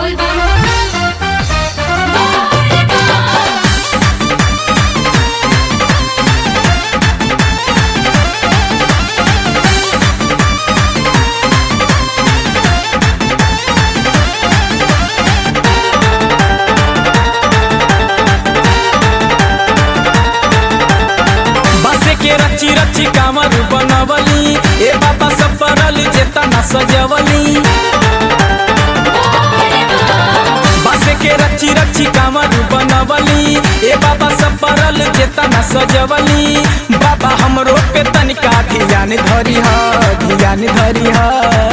रची रची कामर बनवली ए बाबा सब परल जेतना सजवली। बासे के रची रची कामर बनवली ए बाबा सब परल जेतना सजवली। बाबा हमरो पे तनिका ध्यान धरी ह ध्यान धरी ह।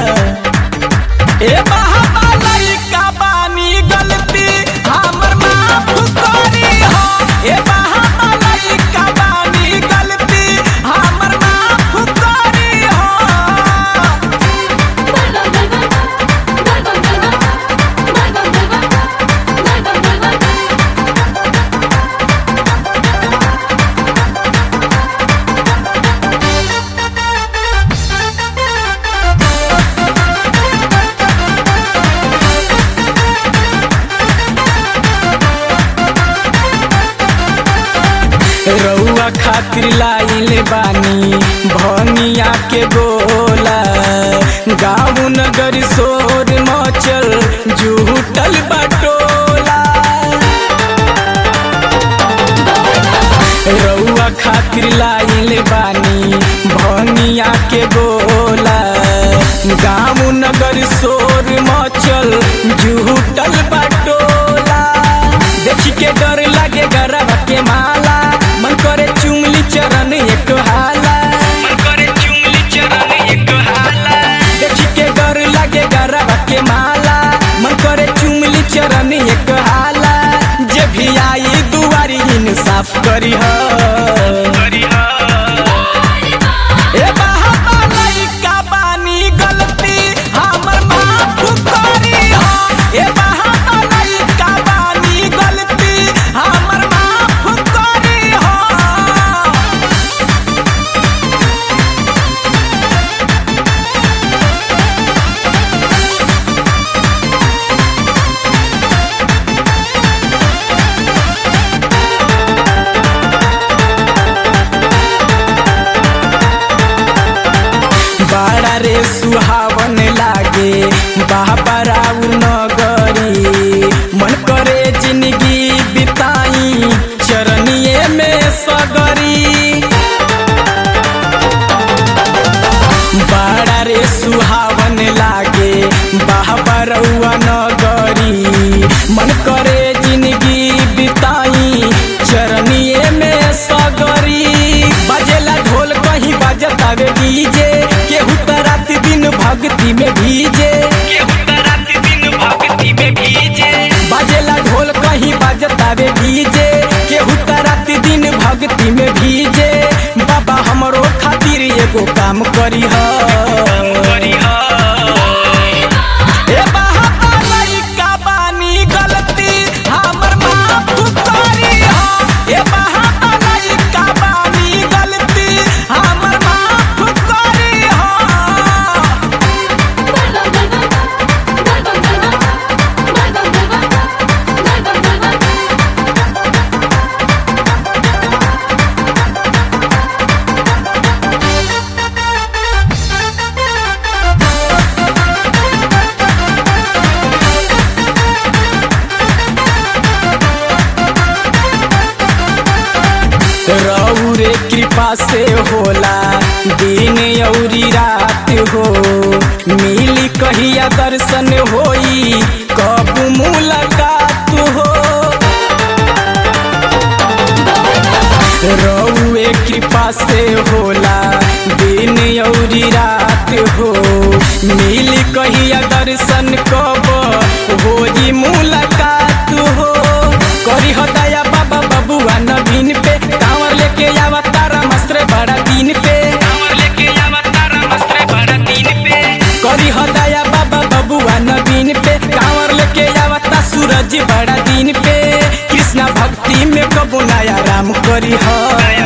ए बाबा लइका बानी गलती हमर माफ करी ह। ए बाबा लइका बानी गलती हमर माफ करी ह। रउआ खातिर लाइल बानी भनिया के गोला। गाँव नगर शोर मचल जुटल बटोला। रउआ खातिर लाइल बानी भनिया के गोला। गाँव नगर शोर मचल जुटल बटोला। देखी के डर लागे गरबा के माला। मन करे चुमली चरण एक हाला। मन करे चुमली चरण एक हाला। देखी के डर लागे गरबा के माला। मन करे चुमली चरण एक हाला। जे भी आई दुआरी इंसाफ करी ह। ए बाबा लइका बानी गलती हमर माफ करी ह। ए बाबा लइका बानी गलती हमर माफ करी ह। बड़ा रे सुहावन लागे बाबा राउर नगरी। मन करे जिंदगी बिताई चरनिए में सगरी। बड़ा रे सुहावन लागे बाबा रउआ नगरी। मन करे जिंदगी बिताई चरनिए में सगरी। बजेला ढोल कहीं बजतावे डीजे। केहू त रात दिन भक्ति में भीजे। केहू त रात दिन भक्ति में भीजे। बजेला ढोल कहीं बजतावे डीजे। केहू त रात दिन भक्ति में भीजे। बाबा हमरो खातिर एगो काम करी ह। ए बाबा लइका बानी गलती हमर माफ करी ह। ए बाबा लइका बानी गलती हमर माफ करी ह। रउरे कृपा से होला दिन औरी रात हो। मिली कहिया दर्शन होई कब मुलाकात हो। रउए कृपा से होला दिन औरी रात हो। मिली कहिया दर्शन कब होई मुलाकात हो। करी हो दया बाबा बबुआ नवीन पे। कांवर लेके आवा तारा मस्त्र बड़ा दिन पे। कांवर लेके आवा तारा मस्त्र बड़ा दिन पे। करी हो दया बाबा बबुआ नवीन पे। कांवर लेके आवा ता सूरज बड़ा दिन पे। कृष्णा भक्ति में कबो नया राम करी ह।